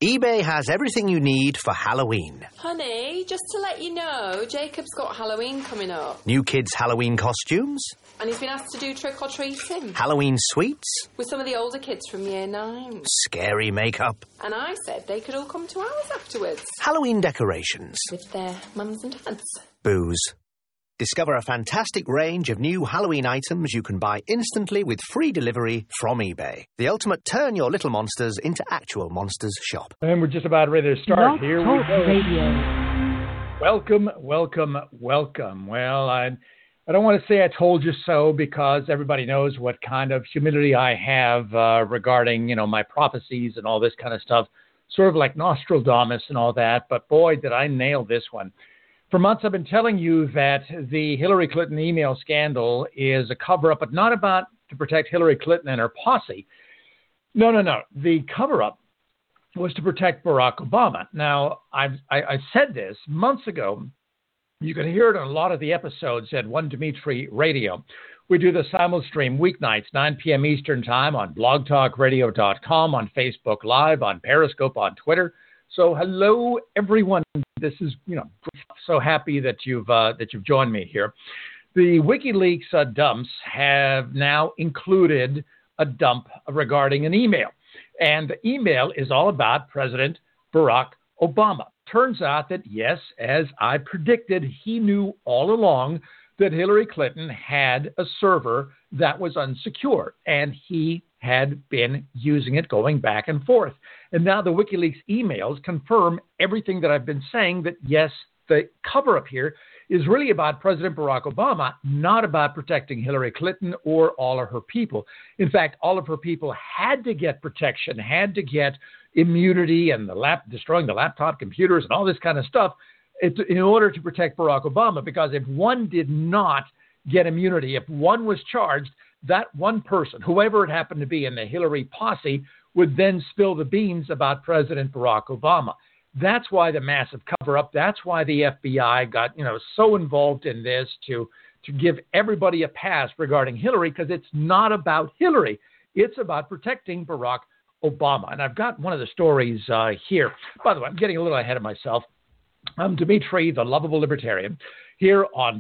eBay has everything you need for Halloween. Honey, just to let you know, Jacob's got Halloween coming up. New kids' Halloween costumes. And he's been asked to do trick-or-treating. Halloween sweets. With some of the older kids from Year 9. Scary makeup. And I said they could all come to ours afterwards. Halloween decorations. With their mums and dads. Booze. Discover a fantastic range of new Halloween items you can buy instantly with free delivery from eBay. The ultimate turn your little monsters into actual monsters shop. And we're just about ready to start. Here we go. Radio. Welcome, welcome, welcome. Well, I don't want to say I told you so because everybody knows what kind of humility I have regarding, my prophecies and all this kind of stuff. Sort of like Nostradamus and all that. But boy, did I nail this one. For months, I've been telling you that the Hillary Clinton email scandal is a cover-up, but not about to protect Hillary Clinton and her posse. No. The cover-up was to protect Barack Obama. Now, I said this months ago. You can hear it on a lot of the episodes at One Dimitri Radio. We do the simulstream weeknights, 9 p.m. Eastern Time on blogtalkradio.com, on Facebook Live, on Periscope, on Twitter. So hello, everyone. This is, so happy that you've joined me here. The WikiLeaks dumps have now included a dump regarding an email. And the email is all about President Barack Obama. Turns out that, yes, as I predicted, he knew all along that Hillary Clinton had a server that was unsecured, and he had been using it going back and forth. And now the WikiLeaks emails confirm everything that I've been saying, that, yes, the cover-up here is really about President Barack Obama, not about protecting Hillary Clinton or all of her people. In fact, all of her people had to get protection, had to get immunity and destroying the laptop computers and all this kind of stuff in order to protect Barack Obama, because if one did not get immunity, if one was charged, that one person, whoever it happened to be in the Hillary posse, would then spill the beans about President Barack Obama. That's why the massive cover-up, that's why the FBI got, so involved in this to give everybody a pass regarding Hillary, because it's not about Hillary. It's about protecting Barack Obama. And I've got one of the stories here. By the way, I'm getting a little ahead of myself. I'm Dimitri, the lovable libertarian, here on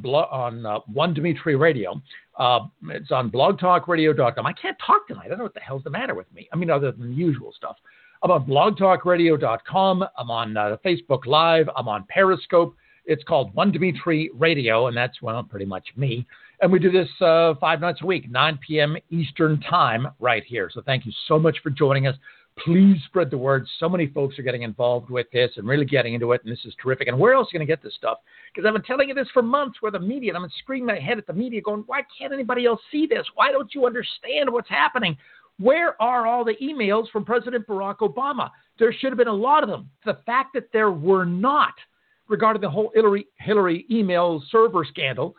One Dimitri Radio. It's on blogtalkradio.com. I can't talk tonight. I don't know what the hell's the matter with me. Other than the usual stuff. I'm on blogtalkradio.com. I'm on Facebook Live. I'm on Periscope. It's called One Dimitri Radio, and that's, pretty much me. And we do this 5 nights a week, 9 p.m. Eastern Time right here. So thank you so much for joining us. Please spread the word. So many folks are getting involved with this and really getting into it, and this is terrific. And where else are you going to get this stuff? Because I've been telling you this for months where the media, and I'm screaming my head at the media going, why can't anybody else see this? Why don't you understand what's happening? Where are all the emails from President Barack Obama? There should have been a lot of them. The fact that there were not regarding the whole Hillary email server scandal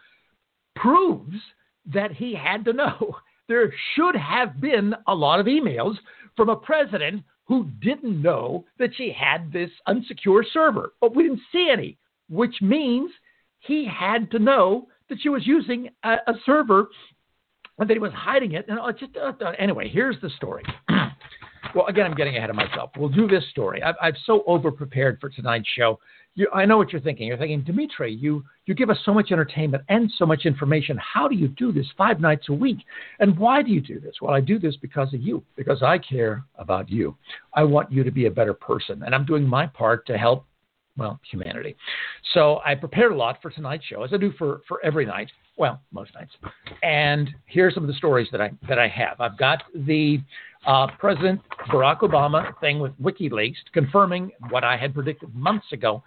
proves that he had to know. There should have been a lot of emails from a president who didn't know that she had this unsecure server. But we didn't see any, which means he had to know that she was using a server and that he was hiding it. And anyway, here's the story. Well, again, I'm getting ahead of myself. We'll do this story. I've so over-prepared for tonight's show. I know what you're thinking. You're thinking, Dimitri, you give us so much entertainment and so much information. How do you do this 5 nights a week? And why do you do this? Well, I do this because of you, because I care about you. I want you to be a better person, and I'm doing my part to help, humanity. So I prepared a lot for tonight's show, as I do for every night. Well, most nights. And here's some of the stories that I have. I've got the President Barack Obama thing with WikiLeaks confirming what I had predicted months ago.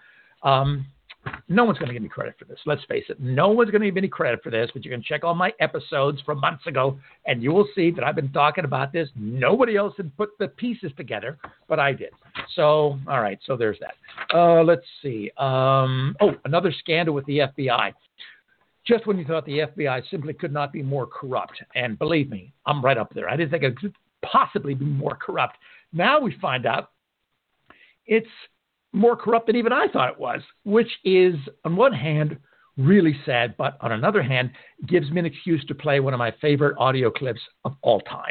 No one's going to give me credit for this. Let's face it. No one's going to give me any credit for this, but you can check all my episodes from months ago, and you will see that I've been talking about this. Nobody else had put the pieces together, but I did. So, all right, so there's that. Let's see. Another scandal with the FBI. Just when you thought the FBI simply could not be more corrupt, and believe me, I'm right up there. I didn't think it could possibly be more corrupt. Now we find out it's more corrupt than even I thought it was, which is, on one hand, really sad, but on another hand, gives me an excuse to play one of my favorite audio clips of all time.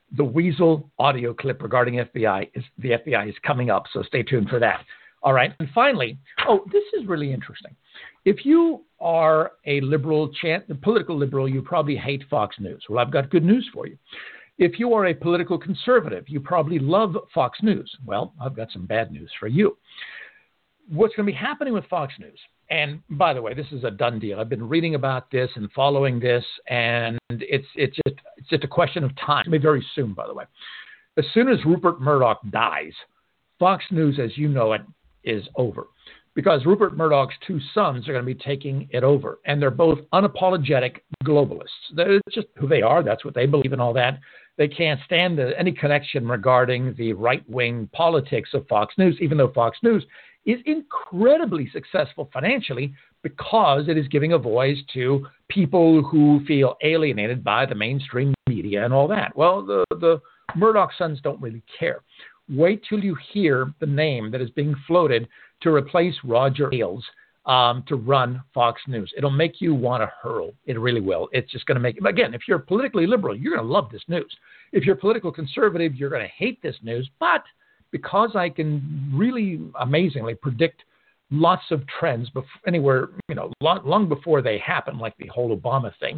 the Weasel audio clip regarding the FBI is coming up, so stay tuned for that. All right. And finally, this is really interesting. If you are a political liberal, you probably hate Fox News. Well, I've got good news for you. If you are a political conservative, you probably love Fox News. Well, I've got some bad news for you. What's going to be happening with Fox News, and by the way, this is a done deal. I've been reading about this and following this, and it's just a question of time. It's going to be very soon, by the way. As soon as Rupert Murdoch dies, Fox News, as you know it, is over. Because Rupert Murdoch's two sons are going to be taking it over. And they're both unapologetic globalists. That's just who they are. That's what they believe and all that. They can't stand any connection regarding the right-wing politics of Fox News, even though Fox News is incredibly successful financially because it is giving a voice to people who feel alienated by the mainstream media and all that. Well, the Murdoch sons don't really care. Wait till you hear the name that is being floated to replace Roger Ailes to run Fox News. It'll make you want to hurl. It really will. It's just going to make, again, if you're politically liberal, you're going to love this news. If you're political conservative, you're going to hate this news. But because I can really amazingly predict lots of trends anywhere, long before they happen, like the whole Obama thing,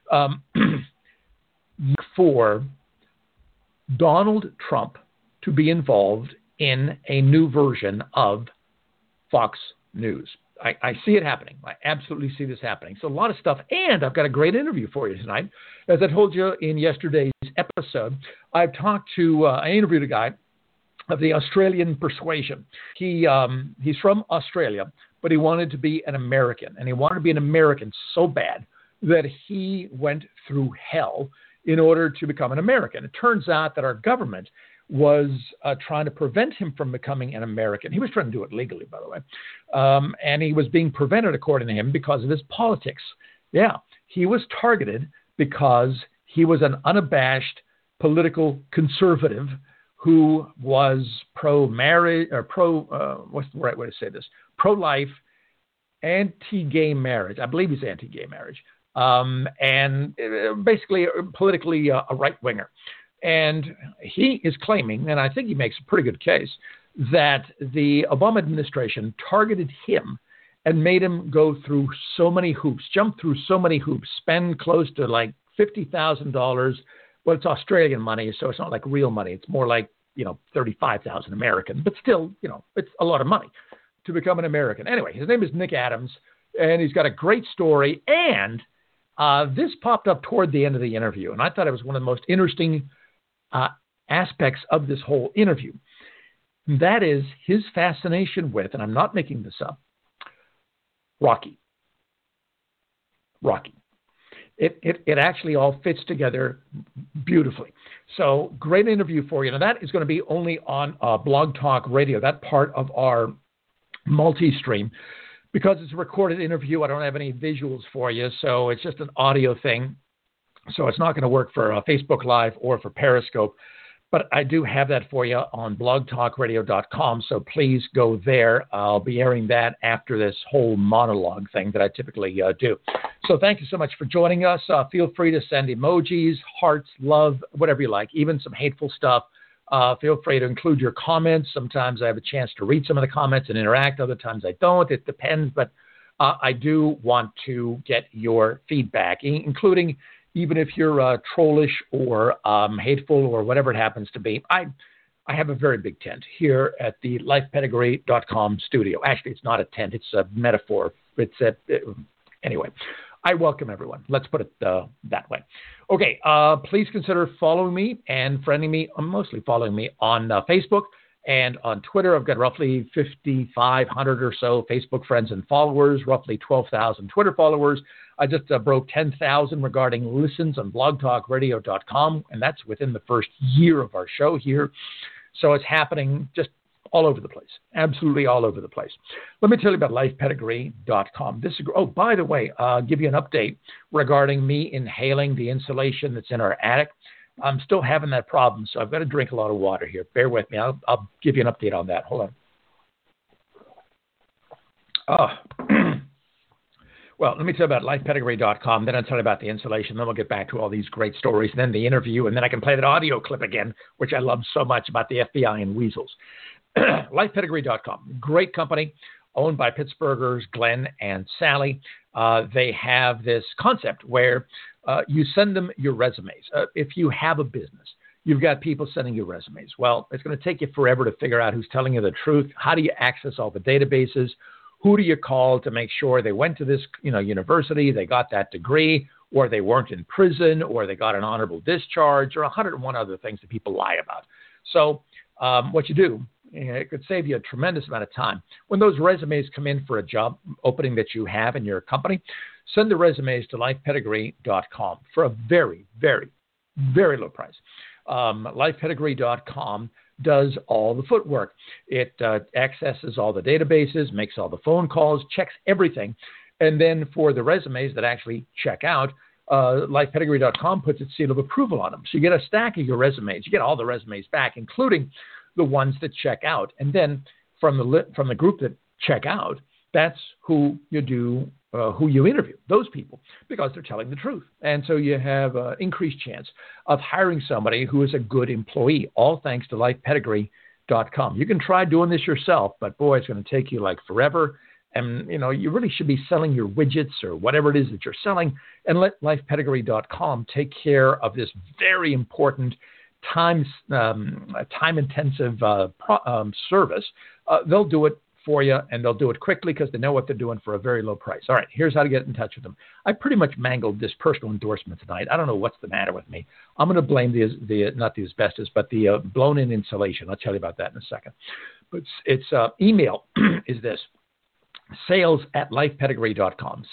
for Donald Trump to be involved in a new version of Fox News. I see it happening. I absolutely see this happening. So a lot of stuff. And I've got a great interview for you tonight. As I told you in yesterday's episode, I interviewed a guy of the Australian persuasion. He's from Australia, but he wanted to be an American. And he wanted to be an American so bad that he went through hell in order to become an American. It turns out that our government was trying to prevent him from becoming an American. He was trying to do it legally, by the way. And he was being prevented, according to him, because of his politics. Yeah, he was targeted because he was an unabashed political conservative who was pro-marriage, or what's the right way to say this? Pro-life, anti-gay marriage. I believe he's anti-gay marriage. And basically politically a right-winger. And he is claiming, and I think he makes a pretty good case, that the Obama administration targeted him and made him go through so many hoops, jump through so many hoops, spend close to like $50,000. Well, it's Australian money, so it's not like real money. It's more like, 35,000 American, but still, it's a lot of money to become an American. Anyway, his name is Nick Adams, and he's got a great story. And this popped up toward the end of the interview, and I thought it was one of the most interesting aspects of this whole interview. That is his fascination with, and I'm not making this up, Rocky. It actually all fits together beautifully. So great interview for you. Now that is going to be only on Blog Talk Radio, that part of our multi-stream. Because it's a recorded interview, I don't have any visuals for you, so it's just an audio thing. So it's not going to work for Facebook Live or for Periscope. But I do have that for you on blogtalkradio.com, so please go there. I'll be airing that after this whole monologue thing that I typically do. So thank you so much for joining us. Feel free to send emojis, hearts, love, whatever you like, even some hateful stuff. Feel free to include your comments. Sometimes I have a chance to read some of the comments and interact. Other times I don't. It depends. But I do want to get your feedback, including even if you're trollish or hateful or whatever it happens to be. I have a very big tent here at the lifepedigree.com studio. Actually, it's not a tent. It's a metaphor. Anyway, I welcome everyone. Let's put it that way. Okay, please consider following me and friending me. I'm mostly following me on Facebook and on Twitter. I've got roughly 5,500 or so Facebook friends and followers, roughly 12,000 Twitter followers. I just broke 10,000 regarding listens on blogtalkradio.com, and that's within the first year of our show here. So it's happening just all over the place, absolutely all over the place. Let me tell you about lifepedigree.com. By the way, I'll give you an update regarding me inhaling the insulation that's in our attic. I'm still having that problem, so I've got to drink a lot of water here. Bear with me. I'll give you an update on that. Hold on. Well, let me tell you about lifepedigree.com. Then I'll tell you about the installation. Then we'll get back to all these great stories. And then the interview. And then I can play that audio clip again, which I love so much, about the FBI and weasels. Lifepedigree.com. Great company, owned by Pittsburghers Glenn and Sally. They have this concept where you send them your resumes. If you have a business, you've got people sending you resumes. Well, it's going to take you forever to figure out who's telling you the truth. How do you access all the databases? Who do you call to make sure they went to this, university, they got that degree, or they weren't in prison, or they got an honorable discharge, or 101 other things that people lie about. So what you do, it could save you a tremendous amount of time. When those resumes come in for a job opening that you have in your company, send the resumes to lifepedigree.com for a very, very, very low price. Lifepedigree.com does all the footwork. It accesses all the databases, makes all the phone calls, checks everything. And then for the resumes that actually check out, lifepedigree.com puts its seal of approval on them. So you get a stack of your resumes. You get all the resumes back, including the ones that check out. And then from the group that check out, that's who you do, who you interview, those people, because they're telling the truth. And so you have an increased chance of hiring somebody who is a good employee, all thanks to lifepedigree.com. You can try doing this yourself, but boy, it's going to take you like forever. And, you really should be selling your widgets or whatever it is that you're selling, and let lifepedigree.com take care of this very important time-intensive service. They'll do it for you, and they'll do it quickly because they know what they're doing for a very low price. All right, here's how to get in touch with them. I pretty much mangled this personal endorsement tonight. I don't know what's the matter with me. I'm going to blame the not the asbestos, but the blown-in insulation. I'll tell you about that in a second. But it's email is this: sales@lifepedigree.com.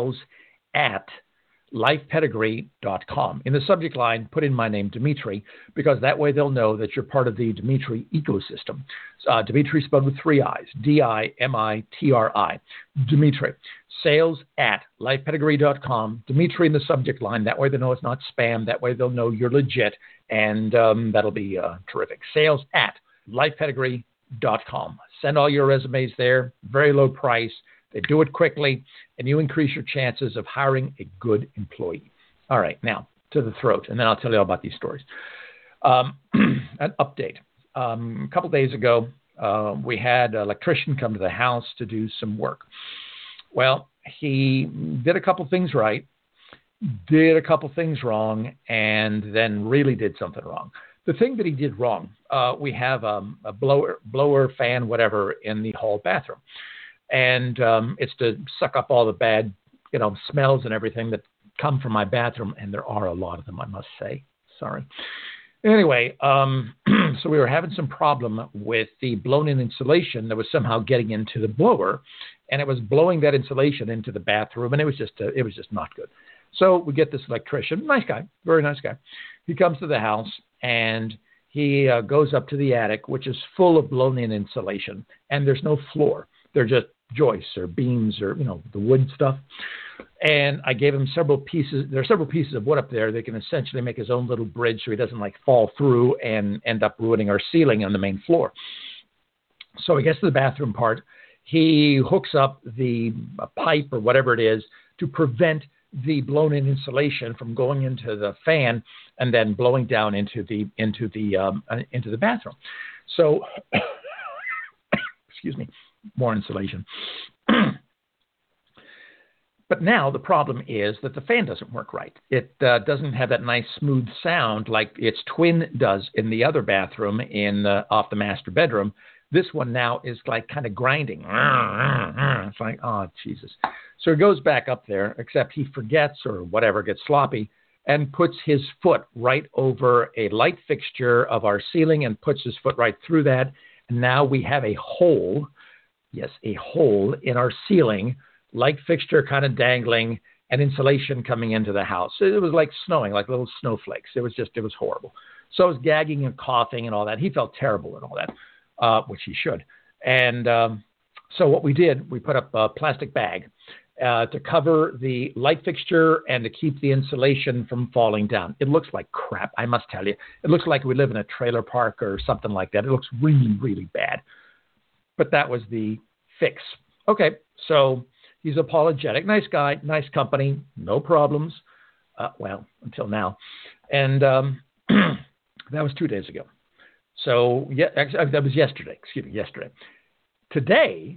sales@lifepedigree.com. In the subject line, put in my name, Dimitri, because that way they'll know that you're part of the Dimitri ecosystem. Dimitri spelled with 3 I's, Dimitri. Dimitri. Sales@lifepedigree.com. Dimitri in the subject line. That way they know it's not spam. That way they'll know you're legit, and that'll be terrific. Sales@lifepedigree.com. Send all your resumes there. Very low price. They do it quickly, and you increase your chances of hiring a good employee. All right, now to the throat, and then I'll tell you all about these stories. An update. A couple days ago, we had an electrician come to the house to do some work. Well, he did a couple things right, did a couple things wrong, and then really did something wrong. The thing that he did wrong, we have a blower, fan, whatever, in the hall bathroom. And it's to suck up all the bad, smells and everything that come from my bathroom. And there are a lot of them, I must say. Sorry. Anyway, so we were having some problem with the blown-in insulation that was somehow getting into the blower, and it was blowing that insulation into the bathroom, and it was just not good. So we get this electrician, nice guy, very nice guy. He comes to the house, and he goes up to the attic, which is full of blown-in insulation, and there's no floor. They're just joists or beams or, the wood stuff. And I gave him several pieces. There are several pieces of wood up there that can essentially make his own little bridge so he doesn't fall through and end up ruining our ceiling on the main floor. So he gets to the bathroom part. He hooks up the pipe or whatever it is to prevent the blown-in insulation from going into the fan and then blowing down into the bathroom. So, excuse me. More insulation. But now the problem is that the fan doesn't work right. It doesn't have that nice smooth sound like its twin does in the other bathroom off the master bedroom. This one now is like kind of grinding. It's like, oh, Jesus. So he goes back up there, except he forgets or whatever, gets sloppy, and puts his foot right over a light fixture of our ceiling and puts his foot right through that. And now we have a hole. Yes, a hole in our ceiling, light fixture kind of dangling, and insulation coming into the house. It was like snowing, like little snowflakes. It was horrible. So I was gagging and coughing and all that. He felt terrible and all that, which he should. And so what we did, we put up a plastic bag to cover the light fixture and to keep the insulation from falling down. It looks like crap, I must tell you. It looks like we live in a trailer park or something like that. It looks really, really bad. But that was the fix. Okay, so He's apologetic. Nice guy, nice company, no problems. Well, until now. And that was 2 days ago. So, that was yesterday. Excuse me, yesterday. Today,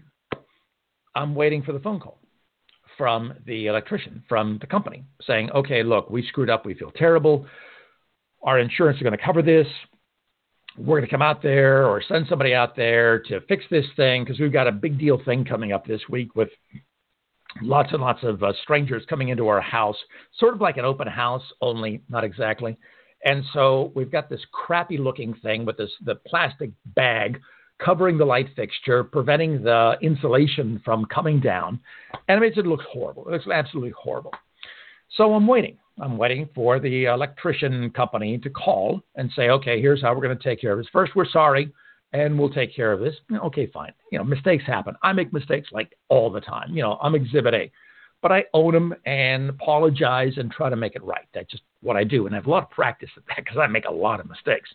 I'm waiting for the phone call from the electrician, from the company, saying, okay, look, we screwed up. We feel terrible. Our insurance is going to cover this. We're going to come out there or send somebody out there to fix this thing because we've got a big deal thing coming up this week with lots and lots of strangers coming into our house, sort of like an open house, only not exactly. And so we've got this crappy looking thing with the plastic bag covering the light fixture, preventing the insulation from coming down. And it makes it look horrible. It looks absolutely horrible. So I'm waiting. I'm waiting for the electrician company to call and say, okay, here's how we're going to take care of this. First, we're sorry, and we'll take care of this. Okay, fine. Mistakes happen. I make mistakes like all the time. I'm Exhibit A. But I own them and apologize and try to make it right. That's just what I do. And I have a lot of practice at that because I make a lot of mistakes.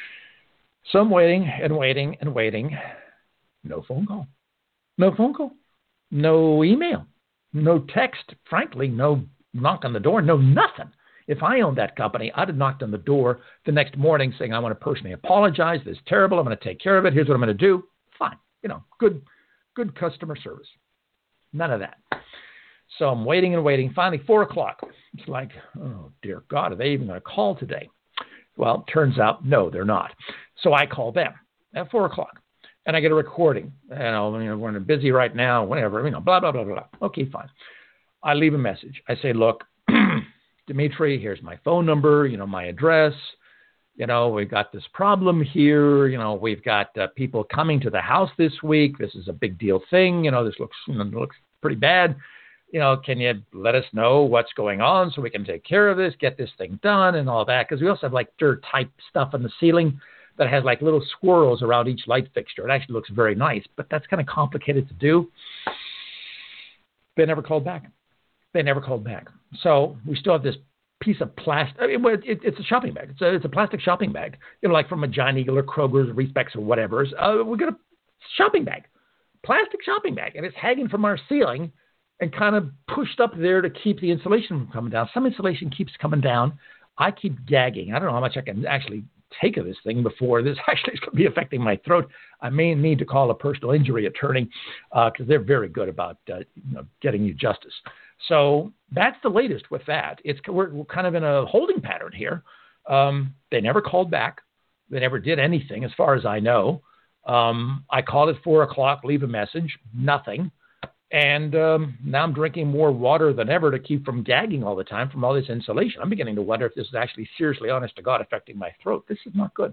So I'm waiting and waiting and waiting. No phone call. No phone call. No email. No text. Frankly, no knock on the door. No nothing. If I owned that company, I'd have knocked on the door the next morning saying, I want to personally apologize. This is terrible. I'm going to take care of it. Here's what I'm going to do. Fine. Good customer service. None of that. So I'm waiting and waiting. Finally, 4 o'clock. It's like, oh, dear God, are they even going to call today? Well, turns out, no, they're not. So I call them at 4 o'clock. And I get a recording. We're busy right now, whatever, blah, blah, blah, blah. Okay, fine. I leave a message. I say, look, Dimitri, here's my phone number, my address. We've got this problem here. We've got people coming to the house this week. This is a big deal thing. This looks pretty bad. Can you let us know what's going on so we can take care of this, get this thing done and all that? Because we also have like dirt type stuff on the ceiling that has like little swirls around each light fixture. It actually looks very nice, but that's kind of complicated to do. They never called back. So we still have this piece of plastic. It's a shopping bag. It's a plastic shopping bag, like from a Giant Eagle or Kroger's, Reespecs or whatever's. We got a shopping bag, plastic shopping bag, and it's hanging from our ceiling and kind of pushed up there to keep the insulation from coming down. Some insulation keeps coming down. I keep gagging. I don't know how much I can actually take of this thing before this actually is going to be affecting my throat. I may need to call a personal injury attorney because they're very good about getting you justice. So that's the latest with that. We're kind of in a holding pattern here. They never called back. They never did anything as far as I know. I called at 4 o'clock, leave a message, nothing. And now I'm drinking more water than ever to keep from gagging all the time from all this insulation. I'm beginning to wonder if this is actually seriously, honest to God, affecting my throat. This is not good.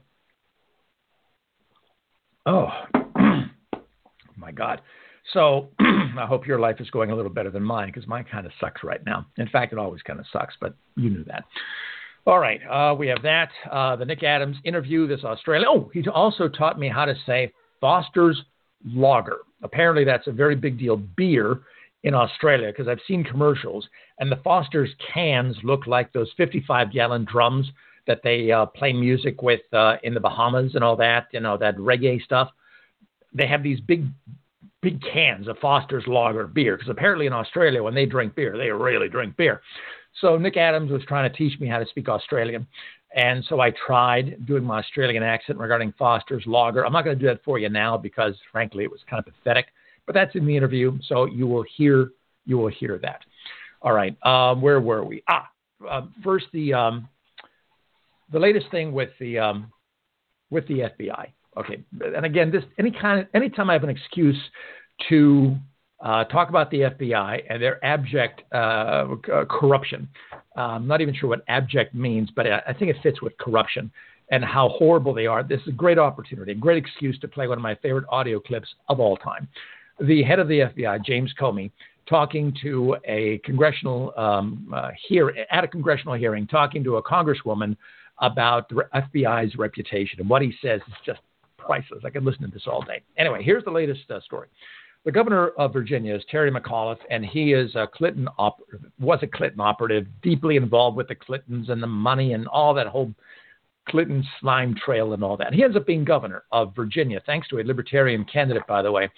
Oh, my God. So I hope your life is going a little better than mine because mine kind of sucks right now. In fact, it always kind of sucks, but you knew that. All right. We have that. The Nick Adams interview, this Australian. Oh, he also taught me how to say Foster's Lager. Apparently, that's a very big deal beer in Australia because I've seen commercials, and the Foster's cans look like those 55-gallon drums that they play music with in the Bahamas and all that, that reggae stuff. They have these big cans of Foster's Lager beer because apparently in Australia, when they drink beer, they really drink beer. So Nick Adams was trying to teach me how to speak Australian. And so I tried doing my Australian accent regarding Foster's Lager. I'm not going to do that for you now because, frankly, it was kind of pathetic. But that's in the interview, so you will hear that. All right, where were we? First the latest thing with the FBI. Okay, and again, anytime I have an excuse to talk about the FBI and their abject corruption. I'm not even sure what abject means, but I think it fits with corruption and how horrible they are. This is a great opportunity, a great excuse to play one of my favorite audio clips of all time. The head of the FBI, James Comey, talking to a congressional at a congressional hearing, talking to a congresswoman about the FBI's reputation. And what he says is just priceless. I could listen to this all day. Anyway, here's the latest story. The governor of Virginia is Terry McAuliffe, and he is was a Clinton operative, deeply involved with the Clintons and the money and all that whole Clinton slime trail and all that. He ends up being governor of Virginia, thanks to a libertarian candidate, by the way,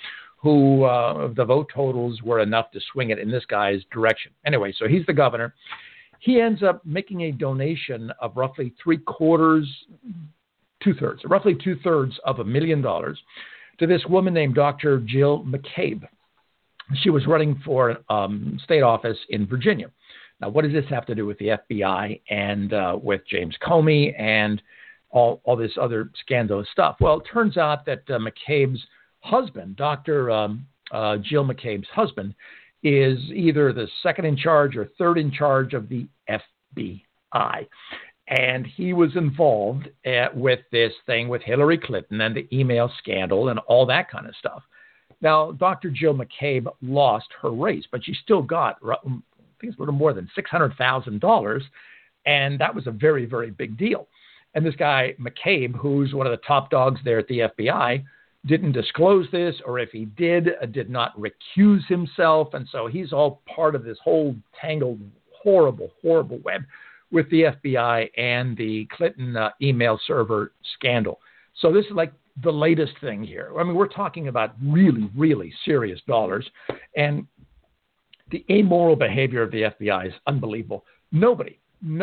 who the vote totals were enough to swing it in this guy's direction. Anyway, so he's the governor. He ends up making a donation of roughly roughly two-thirds of $1 million to this woman named Dr. Jill McCabe. She was running for state office in Virginia. Now, what does this have to do with the FBI and with James Comey and all this other scandalous stuff? Well, it turns out that McCabe's husband, Dr. Jill McCabe's husband, is either the second in charge or third in charge of the FBI. And he was involved with this thing with Hillary Clinton and the email scandal and all that kind of stuff. Now, Dr. Jill McCabe lost her race, but she still got, I think it's a little more than $600,000, and that was a very, very big deal. And this guy, McCabe, who's one of the top dogs there at the FBI, didn't disclose this, or if he did not recuse himself. And so he's all part of this whole tangled, horrible, horrible web with the FBI and the Clinton email server scandal. So this is like the latest thing here. I mean, we're talking about really, really serious dollars. And the amoral behavior of the FBI is unbelievable. Nobody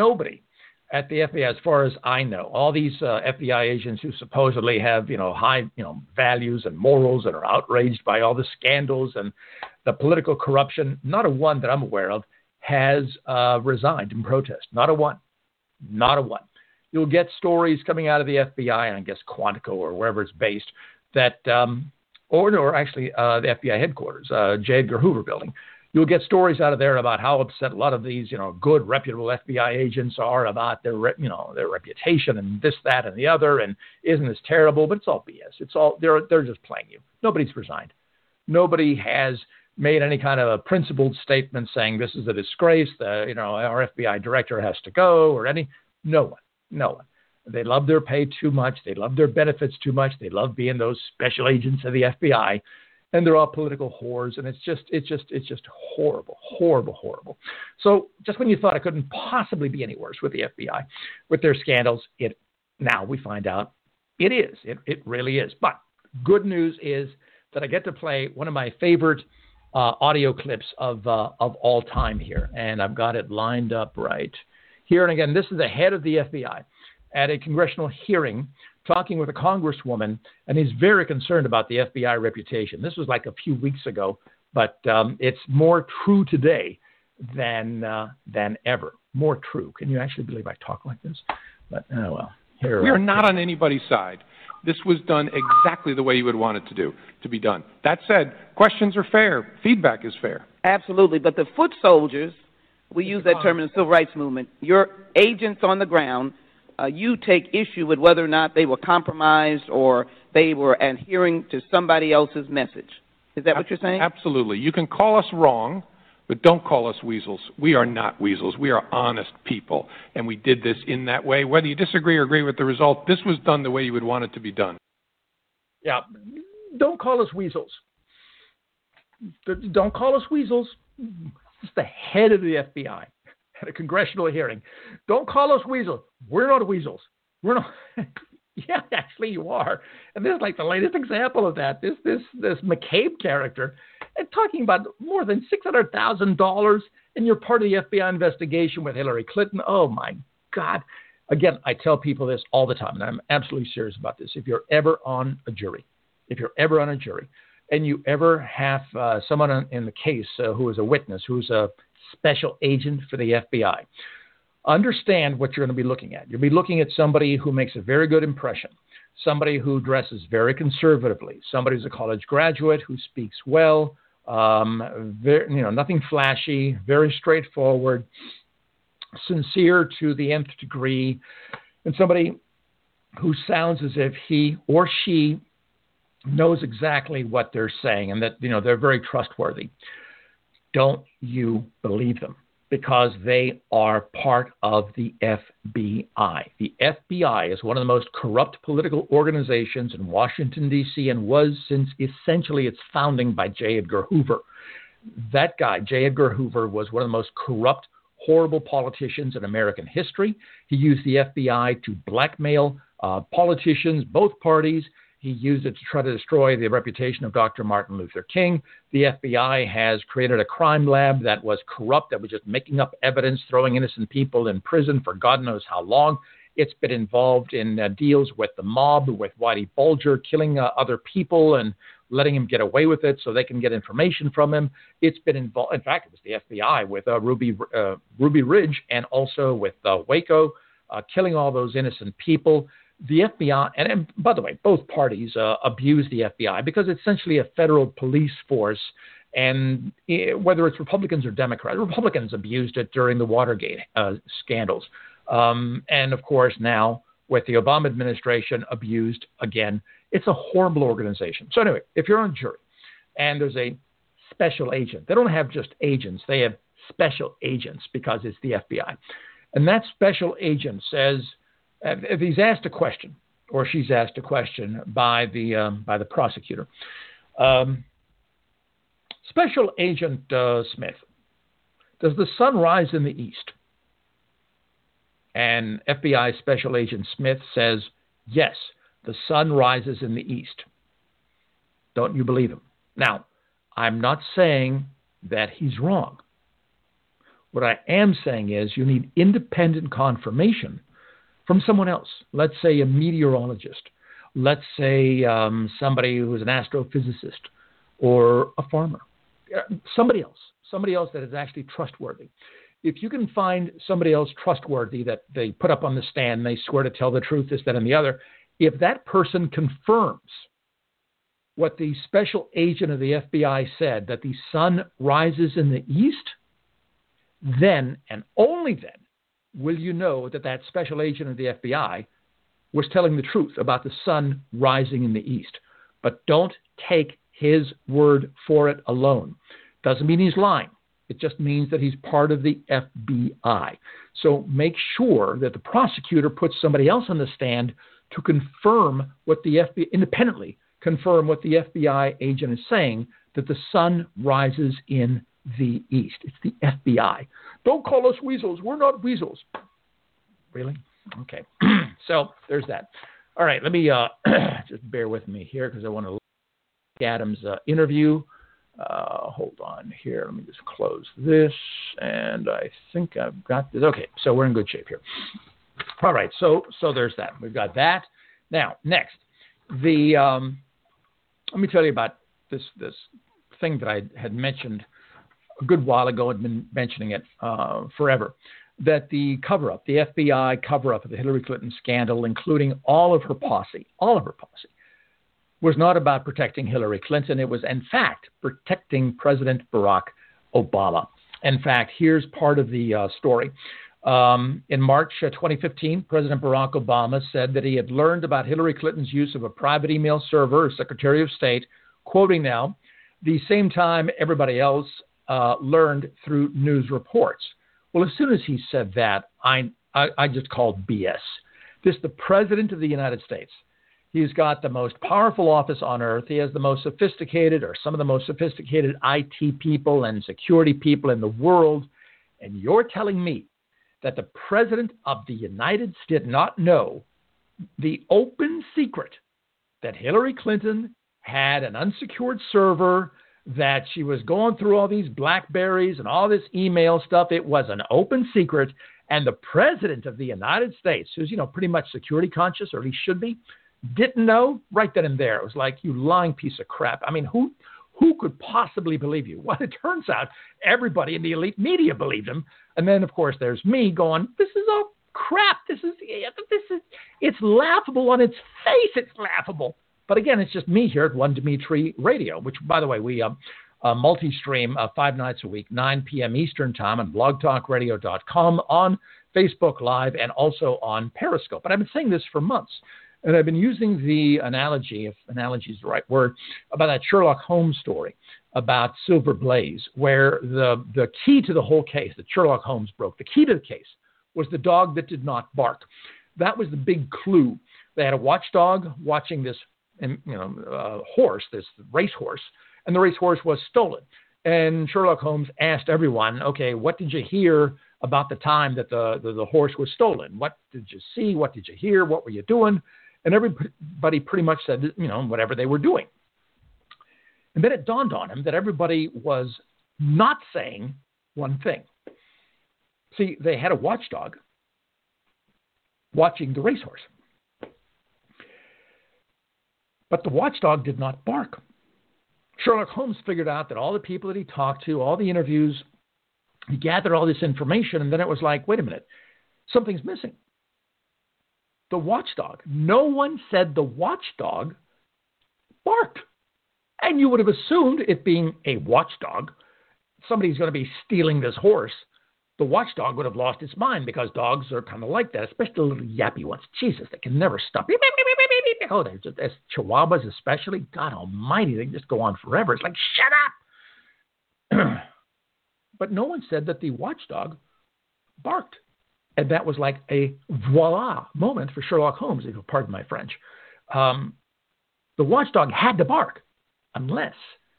at the FBI, as far as I know, all these FBI agents who supposedly have, high, values and morals and are outraged by all the scandals and the political corruption, not a one that I'm aware of has resigned in protest. Not a one. You'll get stories coming out of the FBI, and I guess Quantico or wherever it's based, that, or actually the FBI headquarters, J. Edgar Hoover building. You'll get stories out of there about how upset a lot of these, good, reputable FBI agents are about their reputation and this, that, and the other, and isn't this terrible? But it's all BS. It's all they're just playing you. Nobody's resigned. Nobody has made any kind of a principled statement saying this is a disgrace. Our FBI director has to go, or no one. They love their pay too much. They love their benefits too much. They love being those special agents of the FBI. And they're all political whores, and it's just horrible. So just when you thought it couldn't possibly be any worse with the FBI, with their scandals, now we find out it is. It really is. But good news is that I get to play one of my favorite audio clips of all time here, and I've got it lined up right here. And again, this is the head of the FBI at a congressional hearing, talking with a congresswoman, and he's very concerned about the FBI reputation. This was like a few weeks ago, but it's more true today than ever. More true. Can you actually believe I talk like this? But, oh well. We are not on anybody's side. This was done exactly the way you would want it to be done. That said, questions are fair. Feedback is fair. Absolutely. But the foot soldiers, we use that term in the civil rights movement, your agents on the ground, you take issue with whether or not they were compromised or they were adhering to somebody else's message. Is that what you're saying? Absolutely. You can call us wrong, but don't call us weasels. We are not weasels. We are honest people, and we did this in that way. Whether you disagree or agree with the result, this was done the way you would want it to be done. Yeah. Don't call us weasels. Don't call us weasels. It's the head of the FBI. At a congressional hearing. Don't call us weasels. We're not weasels. We're not. Yeah, actually you are. And this is like the latest example of that. This McCabe character, and talking about more than $600,000, and you're part of the FBI investigation with Hillary Clinton. Oh my God. Again, I tell people this all the time, and I'm absolutely serious about this. If you're ever on a jury, and you ever have someone in the case who is a witness, who's a special agent for the FBI, understand what you're going to be looking at. You'll be looking at somebody who makes a very good impression, somebody who dresses very conservatively, somebody who's a college graduate, who speaks well, nothing flashy, very straightforward, sincere to the nth degree, and somebody who sounds as if he or she knows exactly what they're saying and that they're very trustworthy. Don't you believe them, because they are part of the FBI. The FBI is one of the most corrupt political organizations in Washington, D.C., and was since essentially its founding by J. Edgar Hoover. That guy, J. Edgar Hoover, was one of the most corrupt, horrible politicians in American history. He used the FBI to blackmail politicians, both parties. He used it to try to destroy the reputation of Dr. Martin Luther King. The FBI has created a crime lab that was corrupt, that was just making up evidence, throwing innocent people in prison for God knows how long. It's been involved in deals with the mob, with Whitey Bulger, killing other people and letting him get away with it so they can get information from him. It's been involved. In fact, it was the FBI with Ruby Ridge and also with Waco, killing all those innocent people. The FBI, and by the way, both parties abuse the FBI because it's essentially a federal police force. And whether it's Republicans or Democrats, Republicans abused it during the Watergate scandals. And of course, now with the Obama administration abused again. It's a horrible organization. So anyway, if you're on a jury and there's a special agent, they don't have just agents, they have special agents because it's the FBI. And that special agent says, if he's asked a question or she's asked a question by the prosecutor, Special Agent Smith, does the sun rise in the east? And FBI Special Agent Smith says, yes, the sun rises in the east. Don't you believe him? Now, I'm not saying that he's wrong. What I am saying is you need independent confirmation from someone else. Let's say a meteorologist. Let's say somebody who's an astrophysicist or a farmer. Somebody else that is actually trustworthy. If you can find somebody else trustworthy that they put up on the stand and they swear to tell the truth, this, that, and the other, if that person confirms what the special agent of the FBI said, that the sun rises in the east, then and only then will you know that that special agent of the FBI was telling the truth about the sun rising in the east. But don't take his word for it alone. Doesn't mean he's lying. It just means that he's part of the FBI. So make sure that the prosecutor puts somebody else on the stand to confirm what the FBI, independently confirm what the FBI agent is saying, that the sun rises in the east. It's the FBI. Don't call us weasels. We're not weasels. Really? Okay. So there's that. All right. Let me just bear with me here because I want to look at Adam's interview. Hold on here. Let me just close this. And I think I've got this. Okay. So we're in good shape here. All right. So there's that. We've got that. Now, next, let me tell you about this thing that I had mentioned a good while ago. I've been mentioning it forever. That the cover-up, the FBI cover-up of the Hillary Clinton scandal, including all of her posse, was not about protecting Hillary Clinton. It was, in fact, protecting President Barack Obama. In fact, here's part of the story. In March 2015, President Barack Obama said that he had learned about Hillary Clinton's use of a private email server as Secretary of State, quoting now, the same time everybody else learned through news reports. Well, as soon as he said that, I just called BS. This is the President of the United States. He's got the most powerful office on earth. He has the most sophisticated or some of the most sophisticated IT people and security people in the world. And you're telling me that the President of the United States did not know the open secret that Hillary Clinton had an unsecured server, that she was going through all these BlackBerries and all this email stuff. It was an open secret. And the President of the United States, who's, pretty much security conscious, or at least should be, didn't know right then and there. It was like, you lying piece of crap. I mean, who could possibly believe you? Well, it turns out everybody in the elite media believed him. And then, of course, there's me going, this is all crap. It's laughable on its face. It's laughable. But again, it's just me here at One Dimitri Radio, which, by the way, we multi-stream 5 nights a week, 9 p.m. Eastern Time on blogtalkradio.com, on Facebook Live, and also on Periscope. And I've been saying this for months. And I've been using the analogy, if analogy is the right word, about that Sherlock Holmes story about Silver Blaze, where the key to the whole case that Sherlock Holmes broke, the key to the case was the dog that did not bark. That was the big clue. They had a watchdog watching this horse, this racehorse, and the racehorse was stolen. And Sherlock Holmes asked everyone, okay, what did you hear about the time that the horse was stolen? What did you see? What did you hear? What were you doing? And everybody pretty much said, whatever they were doing. And then it dawned on him that everybody was not saying one thing. See, they had a watchdog watching the racehorse. But the watchdog did not bark. Sherlock Holmes figured out that all the people that he talked to, all the interviews, he gathered all this information, and then it was like, wait a minute, something's missing. The watchdog. No one said the watchdog barked. And you would have assumed, it being a watchdog, somebody's going to be stealing this horse. The watchdog would have lost its mind, because dogs are kind of like that, especially the little yappy ones. Jesus, they can never stop. Oh, they're just, as chihuahuas especially, God almighty, they just go on forever. It's like, shut up! But no one said that the watchdog barked. And that was like a voila moment for Sherlock Holmes, if you'll pardon my French. The watchdog had to bark unless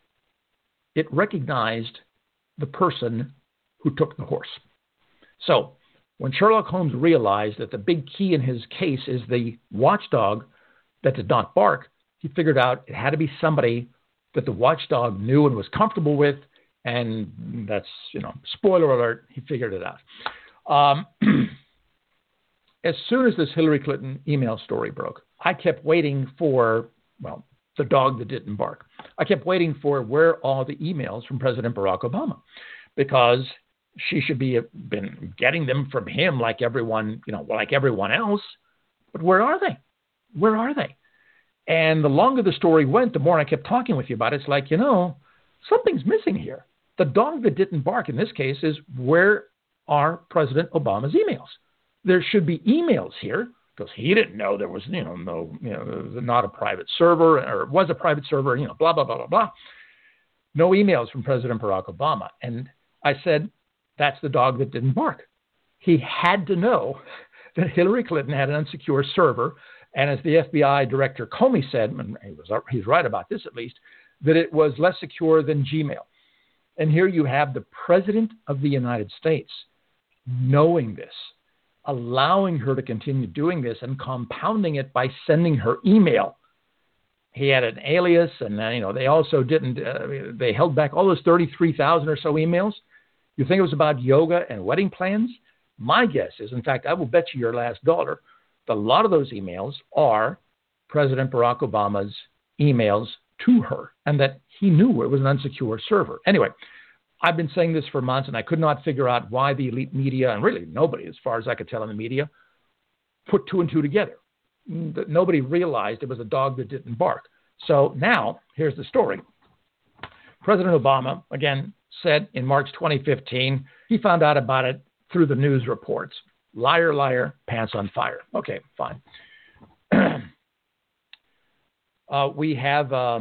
it recognized the person who took the horse. So when Sherlock Holmes realized that the big key in his case is the watchdog that did not bark, he figured out it had to be somebody that the watchdog knew and was comfortable with. And that's, spoiler alert, he figured it out. As soon as this Hillary Clinton email story broke, I kept waiting for, the dog that didn't bark. I kept waiting for where all the emails from President Barack Obama, because she should been getting them from him like everyone, like everyone else. But where are they? Where are they? And the longer the story went, the more I kept talking with you about it. It's like, something's missing here. The dog that didn't bark in this case is, where are President Obama's emails? There should be emails here, because he didn't know there was, not a private server, or was a private server, blah, blah, blah, blah, blah. No emails from President Barack Obama. And I said, that's the dog that didn't bark. He had to know that Hillary Clinton had an unsecure server. And as the FBI director Comey said, and he's right about this at least, that it was less secure than Gmail. And here you have the President of the United States knowing this, allowing her to continue doing this, and compounding it by sending her email. He had an alias, and they also didn't. They held back all those 33,000 or so emails. You think it was about yoga and wedding plans? My guess is, in fact, I will bet you your last dollar, that a lot of those emails are President Barack Obama's emails to her, and that he knew it was an unsecure server. Anyway, I've been saying this for months, and I could not figure out why the elite media, and really nobody, as far as I could tell in the media, put two and two together. Nobody realized it was a dog that didn't bark. So now, here's the story. President Obama, again, said in March 2015, he found out about it through the news reports. Liar, liar, pants on fire. Okay, fine. We have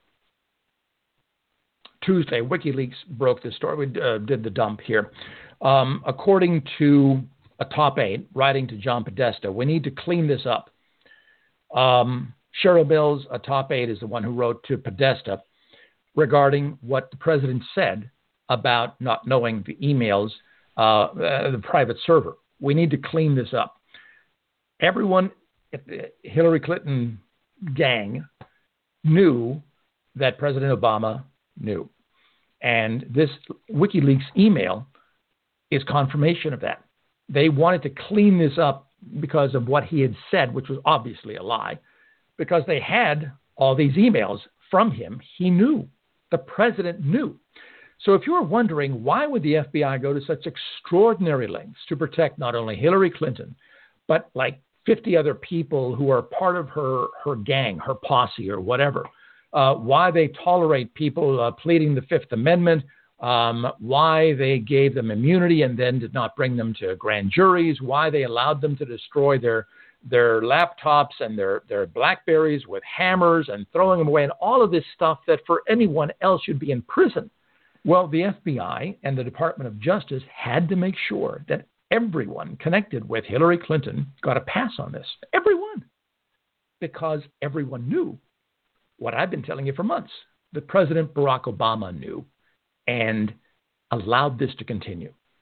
Tuesday, WikiLeaks broke this story. We did the dump here. According to a top aide writing to John Podesta, we need to clean this up. Cheryl Mills, a top aide, is the one who wrote to Podesta regarding what the president said about not knowing the emails, the private server. We need to clean this up. Everyone at the Hillary Clinton gang knew that President Obama knew. And this WikiLeaks email is confirmation of that. They wanted to clean this up because of what he had said, which was obviously a lie, because they had all these emails from him. He knew. The president knew. So if you're wondering, why would the FBI go to such extraordinary lengths to protect not only Hillary Clinton, but like 50 other people who are part of her gang, her posse or whatever, why they tolerate people pleading the Fifth Amendment, why they gave them immunity and then did not bring them to grand juries, why they allowed them to destroy their laptops and their BlackBerries with hammers and throwing them away, and all of this stuff that for anyone else should be in prison. Well, the FBI and the Department of Justice had to make sure that everyone connected with Hillary Clinton got a pass on this. Everyone. Because everyone knew what I've been telling you for months. that President Barack Obama knew and allowed this to continue.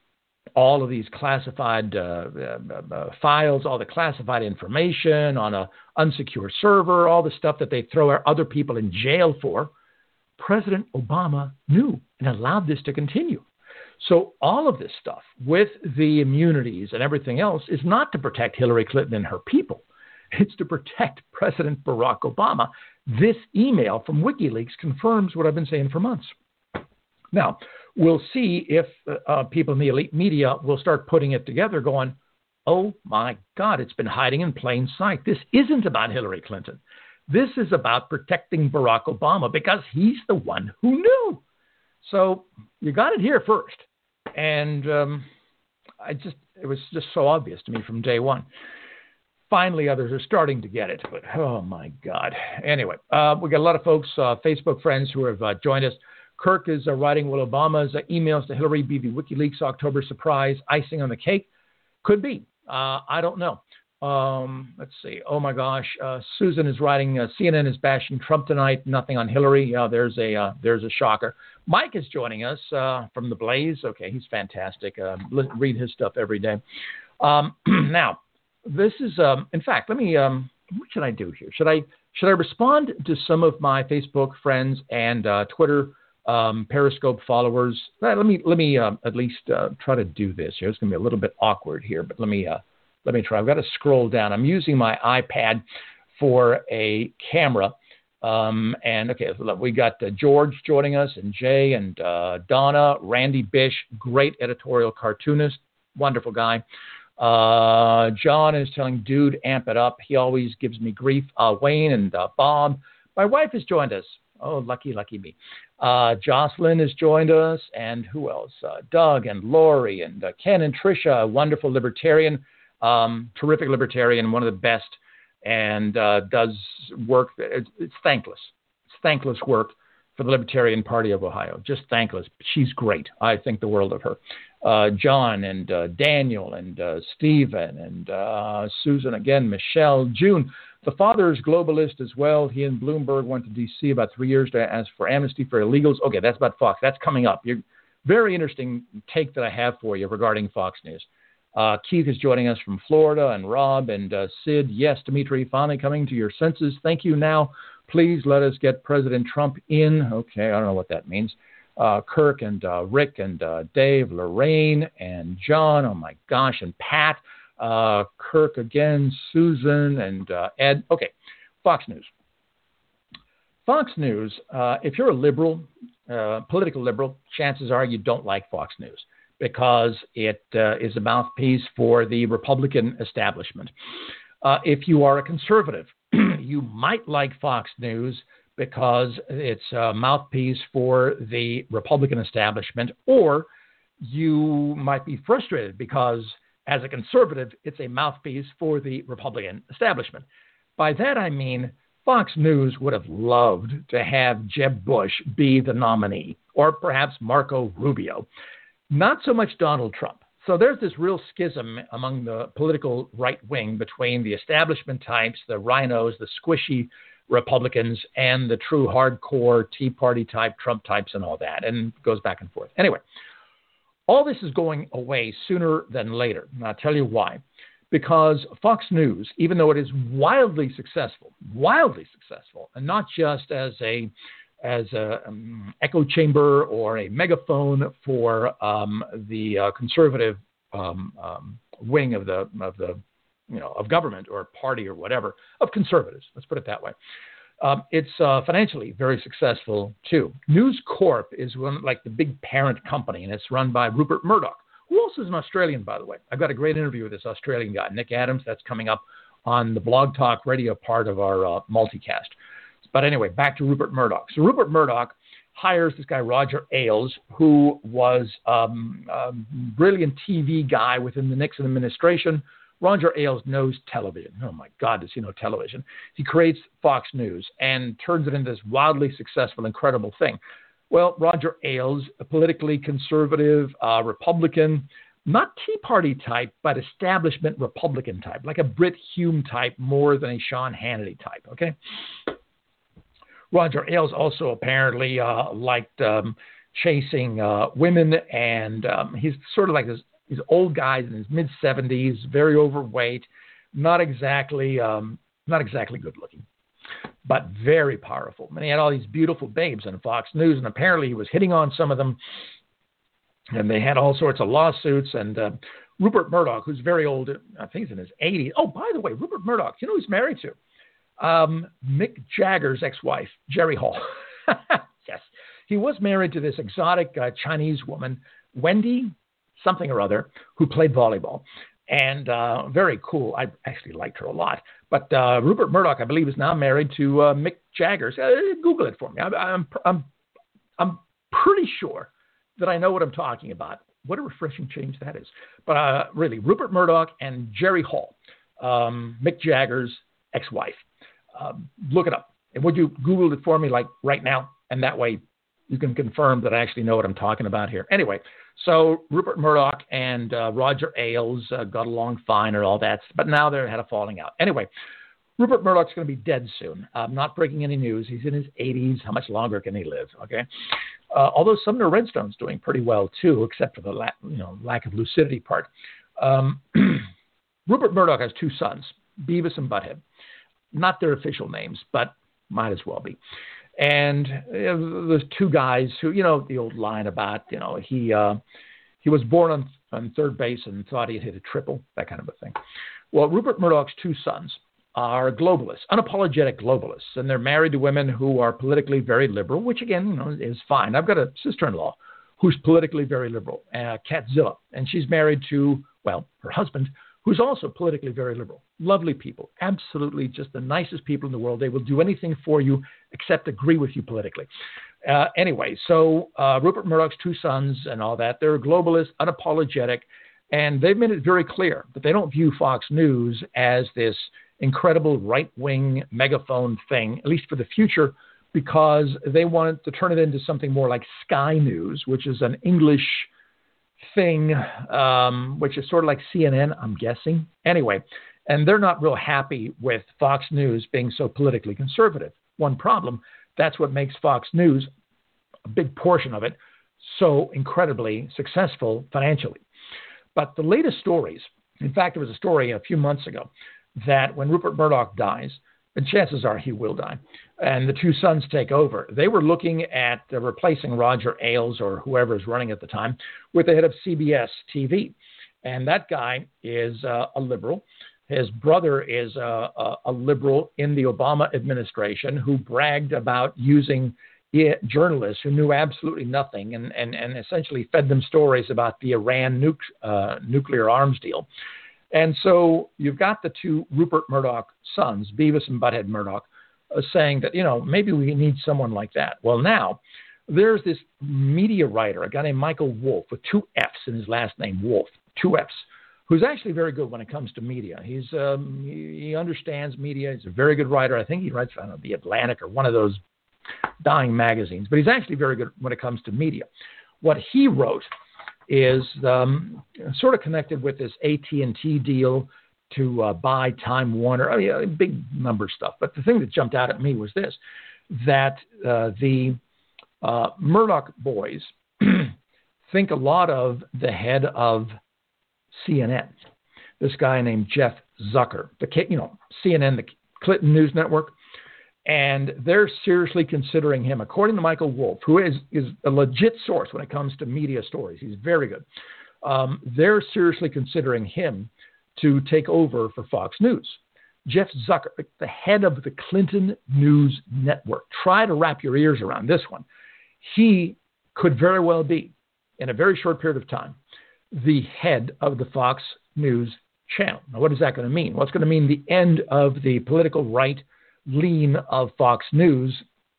all of these classified files, all the classified information on an unsecure server, all the stuff that they throw other people in jail for. President Obama knew and allowed this to continue. So all of this stuff with the immunities and everything else is not to protect Hillary Clinton and her people. It's to protect President Barack Obama. This email from WikiLeaks confirms what I've been saying for months. Now, we'll see if people in the elite media will start putting it together going, oh my God, it's been hiding in plain sight. This isn't about Hillary Clinton. This is about protecting Barack Obama because he's the one who knew. So you got it here first. And it was just so obvious to me from day one. Finally, others are starting to get it, but oh my God. Anyway, we got a lot of folks, Facebook friends who have joined us. Kirk is writing, will Obama's emails to Hillary be the WikiLeaks October surprise icing on the cake? Could be. I don't know. Let's see. Oh my gosh. Susan is writing, CNN is bashing Trump tonight. Nothing on Hillary. There's a shocker. Mike is joining us from The Blaze. Okay, he's fantastic. Read his stuff every day. Now, this is, in fact, let me, what should I do here? Should I respond to some of my Facebook friends and Twitter Periscope followers? Let me at least try to do this here. It's going to be a little bit awkward here, but let me try. I've got to scroll down. I'm using my iPad for a camera. And okay, we got George joining us, and Jay and Donna, Randy Bish, great editorial cartoonist, wonderful guy. John is telling dude, amp it up. He always gives me grief. Wayne and Bob. My wife has joined us. Oh, lucky me. Jocelyn has joined us, and who else? Doug and Lori and Ken and Tricia, a wonderful libertarian, terrific libertarian, one of the best, and does work. It's thankless. It's thankless work for the Libertarian Party of Ohio. Just thankless. She's great. I think the world of her. John and Daniel and Stephen and Susan again, Michelle, June. The father is globalist as well. He and Bloomberg went to D.C. about 3 years to ask for amnesty for illegals. Okay, that's about Fox. That's coming up. Very interesting take that I have for you regarding Fox News. Keith is joining us from Florida, and Rob and Sid. Yes, Dimitri, finally coming to your senses. Thank you. Now, please let us get President Trump in. Okay, I don't know what that means. Kirk and Rick and Dave, Lorraine and John. Oh my gosh, and Pat. Kirk again, Susan and Ed. Okay, Fox News. Fox News, if you're a liberal, political liberal, chances are you don't like Fox News because it is a mouthpiece for the Republican establishment. If you are a conservative, you might like Fox News because it's a mouthpiece for the Republican establishment, or you might be frustrated because as a conservative, it's a mouthpiece for the Republican establishment. By that, I mean Fox News would have loved to have Jeb Bush be the nominee, or perhaps Marco Rubio. Not so much Donald Trump. So there's this real schism among the political right wing between the establishment types, the rhinos, the squishy Republicans, and the true hardcore Tea Party type, Trump types, and all that, and it goes back and forth. Anyway, all this is going away sooner than later, and I'll tell you why. Because Fox News, even though it is wildly successful, and not just as a echo chamber or a megaphone for the conservative wing of government or party or whatever, of conservatives. Let's put it that way. It's financially very successful too. News Corp is like the big parent company, and it's run by Rupert Murdoch, who also is an Australian, by the way. I've got a great interview with this Australian guy, Nick Adams. That's coming up on the Blog Talk Radio part of our multicast. But anyway, back to Rupert Murdoch. So Rupert Murdoch hires this guy, Roger Ailes, who was a brilliant TV guy within the Nixon administration. Roger Ailes knows television. Oh, my God, does he know television? He creates Fox News and turns it into this wildly successful, incredible thing. Well, Roger Ailes, a politically conservative Republican, not Tea Party type, but establishment Republican type, like a Brit Hume type more than a Sean Hannity type, okay? Roger Ailes also apparently liked chasing women, and he's sort of like this, these old guys in his mid-70s, very overweight, not exactly good looking, but very powerful. And he had all these beautiful babes on Fox News, and apparently he was hitting on some of them, and they had all sorts of lawsuits. And Rupert Murdoch, who's very old, I think he's in his 80s. Oh, by the way, Rupert Murdoch, you know who he's married to? Mick Jagger's ex-wife, Jerry Hall. Yes. He was married to this exotic Chinese woman, Wendy something or other, who played volleyball. And very cool. I actually liked her a lot. But Rupert Murdoch, I believe, is now married to Mick Jagger. Google it for me. I'm pretty sure that I know what I'm talking about. What a refreshing change that is. But really, Rupert Murdoch and Jerry Hall, Mick Jagger's ex-wife. Look it up. And would you Google it for me, like right now? And that way you can confirm that I actually know what I'm talking about here. Anyway, so Rupert Murdoch and Roger Ailes got along fine and all that, but now they had a falling out. Anyway, Rupert Murdoch's going to be dead soon. I'm not breaking any news. He's in his 80s. How much longer can he live? Okay. Although Sumner Redstone's doing pretty well too, except for the lack of lucidity part. Rupert Murdoch has two sons, Beavis and Butthead. Not their official names, but might as well be. And there's two guys who, the old line about, he was born on third base and thought he had hit a triple, that kind of a thing. Well, Rupert Murdoch's two sons are globalists, unapologetic globalists, and they're married to women who are politically very liberal, which again, is fine. I've got a sister-in-law who's politically very liberal, Cat Zilla, and she's married to, her husband, who's also politically very liberal. Lovely people, absolutely just the nicest people in the world. They will do anything for you except agree with you politically. Anyway, so Rupert Murdoch's two sons and all that, they're globalists, unapologetic, and they've made it very clear that they don't view Fox News as this incredible right-wing megaphone thing, at least for the future, because they wanted to turn it into something more like Sky News, which is an English thing, which is sort of like CNN, I'm guessing. Anyway, and they're not real happy with Fox News being so politically conservative. One problem, that's what makes Fox News, a big portion of it, so incredibly successful financially. But the latest stories, in fact, there was a story a few months ago that when Rupert Murdoch dies, and chances are he will die, and the two sons take over, they were looking at replacing Roger Ailes or whoever is running at the time with the head of CBS TV. And that guy is a liberal. His brother is a liberal in the Obama administration who bragged about using journalists who knew absolutely nothing and essentially fed them stories about the Iran nuclear arms deal. And so you've got the two Rupert Murdoch sons, Beavis and Butthead Murdoch, saying that, maybe we need someone like that. Well, now there's this media writer, a guy named Michael Wolff, with two F's in his last name, Wolff, two F's, who's actually very good when it comes to media. He understands media. He's a very good writer. I think he writes, The Atlantic or one of those dying magazines, but he's actually very good when it comes to media. What he wrote is sort of connected with this AT&T deal to buy Time Warner. Big number stuff. But the thing that jumped out at me was this, that the Murdoch boys think a lot of the head of CNN, this guy named Jeff Zucker, CNN, the Clinton News Network. And they're seriously considering him, according to Michael Wolff, who is a legit source when it comes to media stories. He's very good. They're seriously considering him to take over for Fox News. Jeff Zucker, the head of the Clinton News Network. Try to wrap your ears around this one. He could very well be, in a very short period of time, the head of the Fox News channel. Now, what is that going to mean? Well, it's going to mean the end of the political right lean of Fox News.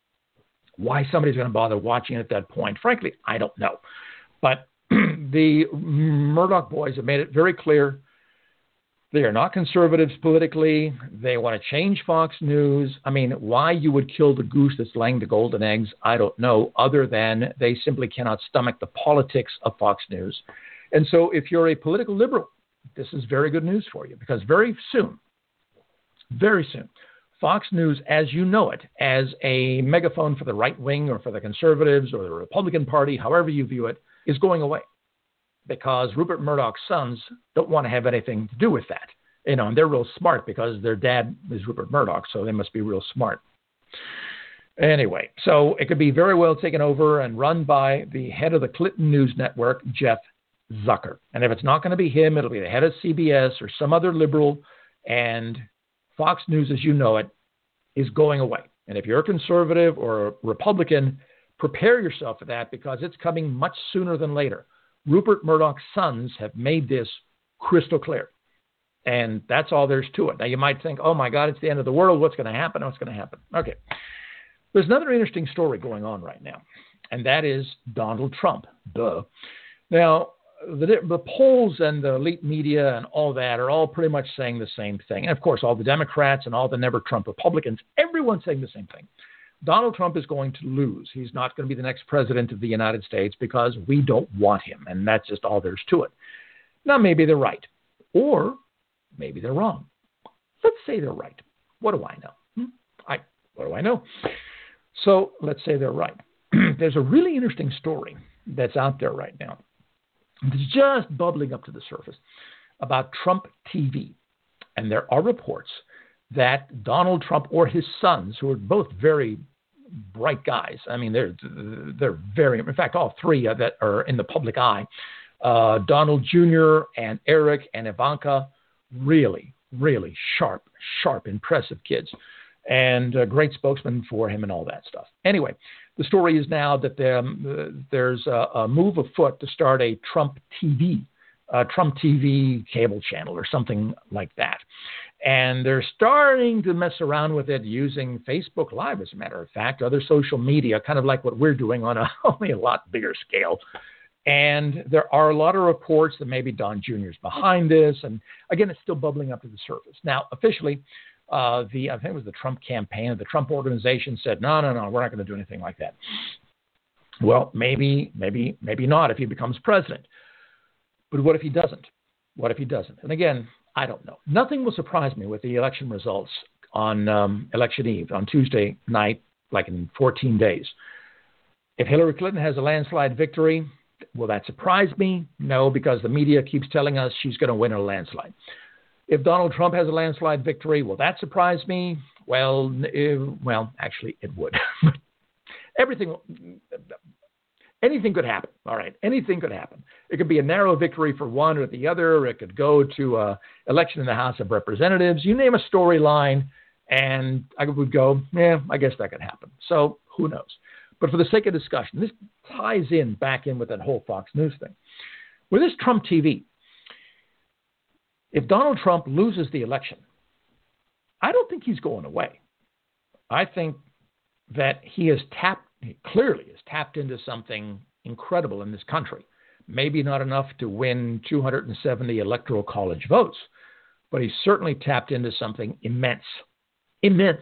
Why somebody's going to bother watching at that point, frankly, I don't know. But the Murdoch boys have made it very clear they are not conservatives politically. They want to change Fox News. I mean, why you would kill the goose that's laying the golden eggs, I don't know, other than they simply cannot stomach the politics of Fox News. And so if you're a political liberal, this is very good news for you, because very soon, Fox News, as you know it, as a megaphone for the right wing or for the conservatives or the Republican Party, however you view it, is going away. because Rupert Murdoch's sons don't want to have anything to do with that. And they're real smart because their dad is Rupert Murdoch, so they must be real smart. Anyway, so it could be very well taken over and run by the head of the Clinton News Network, Jeff Zucker. And if it's not going to be him, it'll be the head of CBS or some other liberal, and Fox News as you know it is going away. And if you're a conservative or a Republican, prepare yourself for that because it's coming much sooner than later. Rupert Murdoch's sons have made this crystal clear. And that's all there's to it. Now, you might think, oh, my God, it's the end of the world. What's going to happen? What's going to happen? Okay. There's another interesting story going on right now, and that is Donald Trump. Duh. Now, the polls and the elite media and all that are all pretty much saying the same thing. And, of course, all the Democrats and all the never-Trump Republicans, everyone's saying the same thing. Donald Trump is going to lose. He's not going to be the next president of the United States because we don't want him, and that's just all there's to it. Now, maybe they're right, or maybe they're wrong. Let's say they're right. What do I know? What do I know? So let's say they're right. There's a really interesting story that's out there right now. It's just bubbling up to the surface about Trump TV. And there are reports that Donald Trump or his sons, who are both very bright guys, I mean, they're very, in fact, all three that are in the public eye, Donald Jr. and Eric and Ivanka, really, really sharp, impressive kids. And a great spokesman for him and all that stuff. Anyway, the story is now that there's a move afoot to start a Trump TV cable channel or something like that. And they're starting to mess around with it using Facebook Live, as a matter of fact, other social media, kind of like what we're doing on only a lot bigger scale. And there are a lot of reports that maybe Don Jr. is behind this. And again, it's still bubbling up to the surface. Now, officially, I think it was the Trump campaign or the Trump organization said, no, we're not going to do anything like that. Well, maybe not if he becomes president. But what if he doesn't? And again, I don't know. Nothing will surprise me with the election results on election eve, on Tuesday night, like in 14 days. If Hillary Clinton has a landslide victory, will that surprise me? No, because the media keeps telling us she's going to win a landslide. If Donald Trump has a landslide victory, will that surprise me? Well, actually, it would. Anything could happen. All right, anything could happen. It could be a narrow victory for one or the other. It could go to an election in the House of Representatives. You name a storyline, and I would go, I guess that could happen. So who knows? But for the sake of discussion, this ties back in with that whole Fox News thing. With this Trump TV, if Donald Trump loses the election, I don't think he's going away. I think that he clearly has tapped into something incredible in this country. Maybe not enough to win 270 electoral college votes, but he's certainly tapped into something immense. And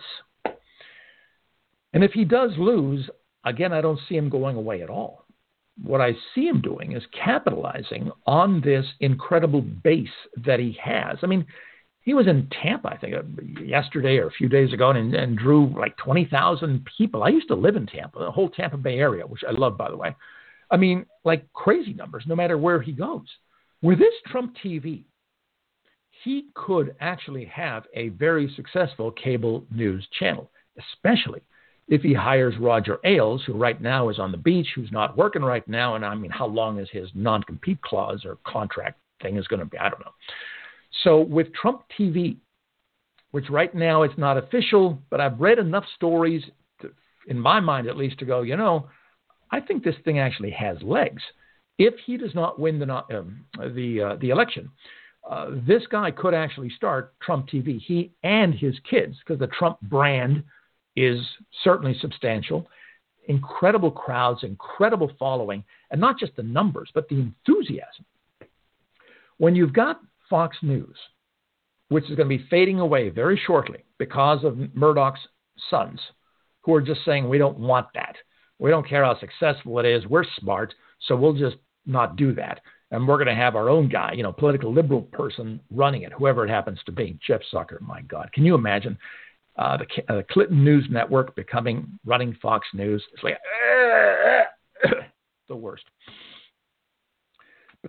if he does lose, again, I don't see him going away at all. What I see him doing is capitalizing on this incredible base that he has. I mean, he was in Tampa, I think, yesterday or a few days ago, and drew like 20,000 people. I used to live in Tampa, the whole Tampa Bay area, which I love, by the way. I mean, like crazy numbers, no matter where he goes. With this Trump TV, he could actually have a very successful cable news channel, especially if he hires Roger Ailes, who right now is on the beach, who's not working right now. And I mean, how long is his non-compete clause or contract thing is going to be? I don't know. So with Trump TV, which right now it's not official, but I've read enough stories, in my mind at least, to go, I think this thing actually has legs. If he does not win the election, this guy could actually start Trump TV, he and his kids, because the Trump brand is certainly substantial, incredible crowds, incredible following, and not just the numbers, but the enthusiasm. When you've got Fox News, which is going to be fading away very shortly because of Murdoch's sons, who are just saying, we don't want that. We don't care how successful it is. We're smart, so we'll just not do that. And we're going to have our own guy, political liberal person running it, whoever it happens to be. Jeff Zucker, my God. Can you imagine? The Clinton News Network running Fox News. It's like the worst. But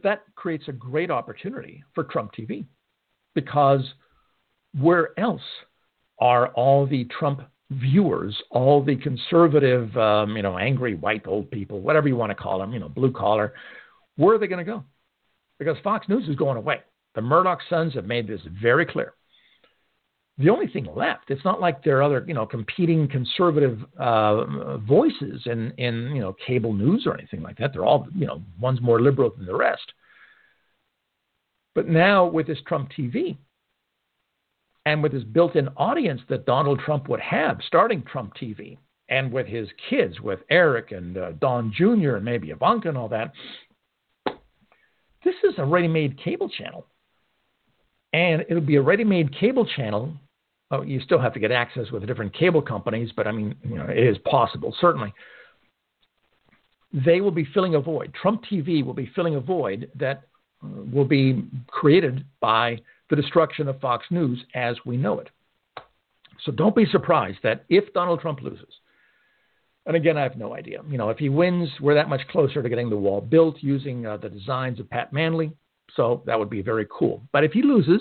But that creates a great opportunity for Trump TV, because where else are all the Trump viewers, all the conservative, angry white old people, whatever you want to call them, blue collar, where are they going to go? Because Fox News is going away. The Murdoch sons have made this very clear. The only thing left, it's not like there are other, competing conservative voices in cable news or anything like that. They're all, one's more liberal than the rest. But now with this Trump TV and with this built-in audience that Donald Trump would have starting Trump TV, and with his kids, with Eric and Don Jr. and maybe Ivanka and all that, this is a ready-made cable channel. And it'll be a ready-made cable channel. Oh, you still have to get access with different cable companies, but it is possible, certainly. They will be filling a void. Trump TV will be filling a void that will be created by the destruction of Fox News as we know it. So don't be surprised that if Donald Trump loses, and again, I have no idea. If he wins, we're that much closer to getting the wall built using the designs of Pat Manley. So that would be very cool. But if he loses,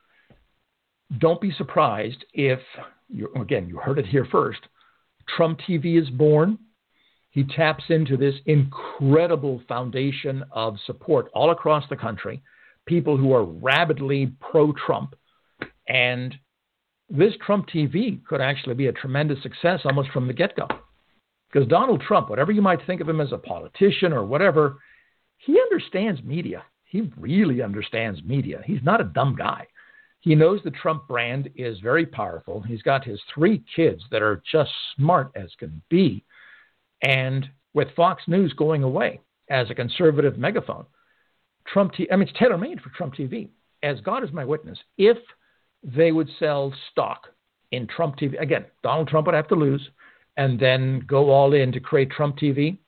don't be surprised if, you heard it here first, Trump TV is born. He taps into this incredible foundation of support all across the country, people who are rabidly pro-Trump. And this Trump TV could actually be a tremendous success almost from the get-go. Because Donald Trump, whatever you might think of him as a politician or whatever, he understands media. He really understands media. He's not a dumb guy. He knows the Trump brand is very powerful. He's got his 3 kids that are just smart as can be. And with Fox News going away as a conservative megaphone, it's tailor-made for Trump TV. As God is my witness, if they would sell stock in Trump TV, again, Donald Trump would have to lose and then go all in to create Trump TV,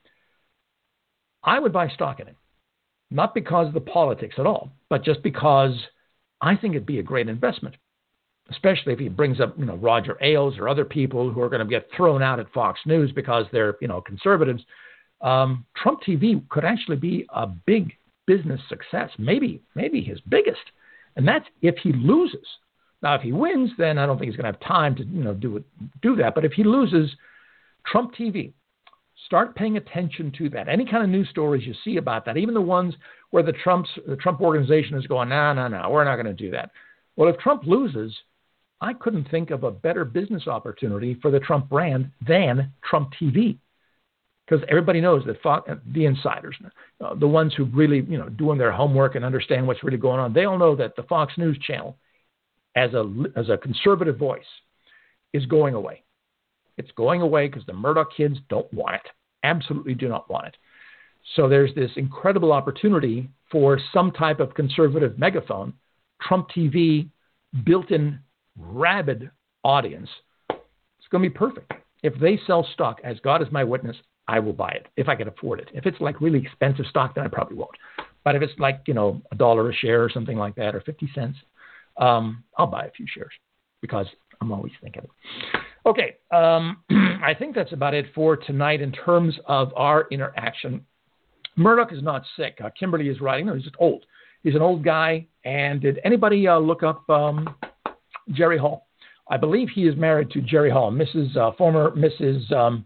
I would buy stock in it. Not because of the politics at all, but just because I think it'd be a great investment, especially if he brings up, Roger Ailes or other people who are going to get thrown out at Fox News because they're, conservatives. Trump TV could actually be a big business success, maybe his biggest, and that's if he loses. Now, if he wins, then I don't think he's going to have time to, do that. But if he loses, Trump TV, start paying attention to that. Any kind of news stories you see about that, even the ones where the Trump organization is going, no, we're not going to do that. Well, if Trump loses, I couldn't think of a better business opportunity for the Trump brand than Trump TV. Because everybody knows that the insiders, the ones who really, doing their homework and understand what's really going on, they all know that the Fox News channel, as a conservative voice, is going away. It's going away because the Murdoch kids don't want it. Absolutely do not want it. So there's this incredible opportunity for some type of conservative megaphone, Trump TV, built-in rabid audience. It's going to be perfect. If they sell stock, as God is my witness, I will buy it if I can afford it. If it's like really expensive stock, then I probably won't. But if it's like, $1 a share or something like that, or 50 cents, I'll buy a few shares because I'm always thinking. Okay, I think that's about it for tonight in terms of our interaction. Murdoch is not sick. Kimberly is writing. No, he's just old. He's an old guy. And did anybody look up Jerry Hall? I believe he is married to Jerry Hall, former Mrs.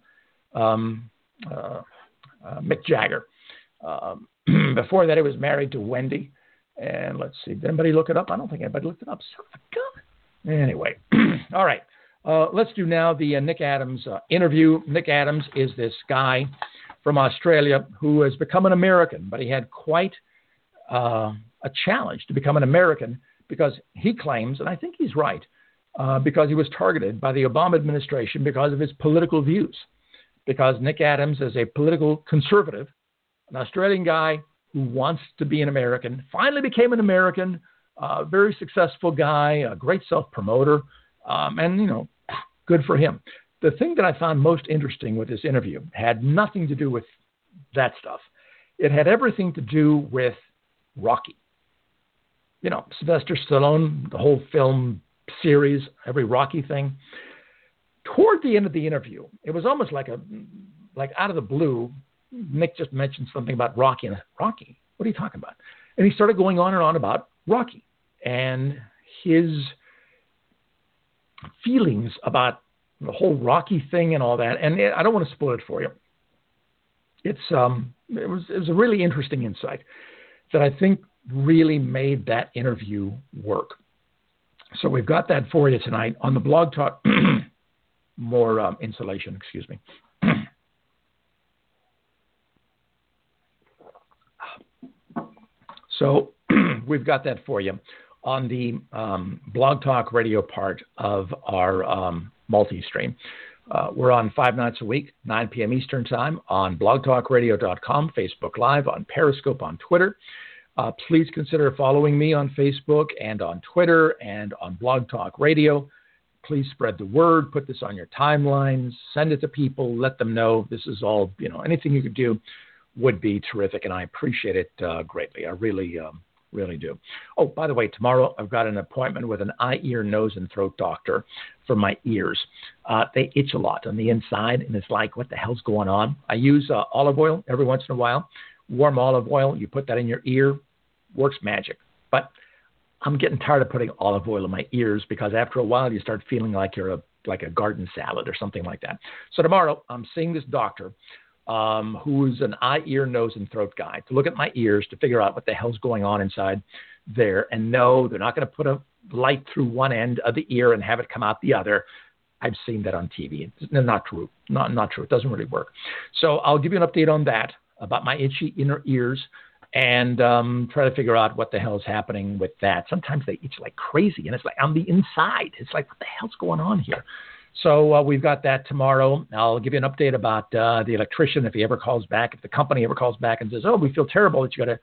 Mick Jagger. Before that, he was married to Wendy. And let's see, did anybody look it up? I don't think anybody looked it up. Anyway, all right. Let's do now the Nick Adams interview. Nick Adams is this guy from Australia who has become an American, but he had quite a challenge to become an American because he claims, and I think he's right, because he was targeted by the Obama administration because of his political views. Because Nick Adams is a political conservative, an Australian guy who wants to be an American, finally became an American, very successful guy, a great self-promoter, and, good for him. The thing that I found most interesting with this interview had nothing to do with that stuff. It had everything to do with Rocky. Sylvester Stallone, the whole film series, every Rocky thing. Toward the end of the interview, it was almost like out of the blue, Nick just mentioned something about Rocky. And Rocky? What are you talking about? And he started going on and on about Rocky and his feelings about the whole Rocky thing and all that. And I don't want to spoil it for you. It was a really interesting insight that I think really made that interview work. So we've got that for you tonight on the Blog Talk. More insulation, excuse me. So we've got that for you on the Blog Talk Radio part of our multi-stream. We're on 5 nights a week, 9 p.m. Eastern Time on blogtalkradio.com, Facebook Live, on Periscope, on Twitter. Please consider following me on Facebook and on Twitter and on Blog Talk Radio. Please spread the word, put this on your timelines, send it to people, let them know this is all, anything you could do would be terrific, and I appreciate it greatly. I really do. Oh, by the way, tomorrow I've got an appointment with an eye, ear, nose, and throat doctor for my ears. They itch a lot on the inside, and it's like, what the hell's going on? I use olive oil every once in a while. Warm olive oil, you put that in your ear, works magic. But I'm getting tired of putting olive oil in my ears because after a while you start feeling like you're like a garden salad or something like that. So tomorrow I'm seeing this doctor who's an eye, ear, nose, and throat guy to look at my ears to figure out what the hell's going on inside there. And no, they're not going to put a light through one end of the ear and have it come out the other. I've seen that on TV. It's not true. Not true. It doesn't really work. So I'll give you an update on that, about my itchy inner ears, and try to figure out what the hell is happening with that. Sometimes they itch like crazy, and it's like on the inside. It's like, what the hell's going on here? So we've got that tomorrow. I'll give you an update about the electrician if he ever calls back, if the company ever calls back and says, oh, we feel terrible that you got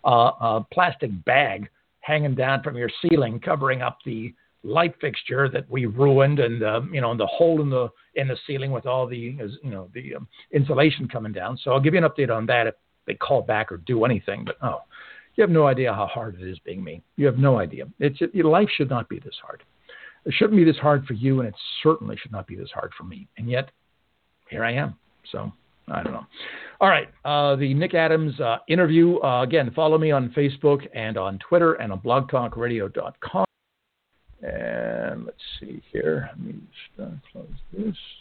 a plastic bag hanging down from your ceiling covering up the light fixture that we ruined, and the hole in the ceiling with all the insulation coming down. So I'll give you an update on that if they call back or do anything. But you have no idea how hard it is being me. You have no idea. Your life should not be this hard. It shouldn't be this hard for you, and it certainly should not be this hard for me. And yet, here I am. So, I don't know. All right. The Nick Adams interview. Again, follow me on Facebook and on Twitter and on blogtalkradio.com. And let's see here. Let me just close this.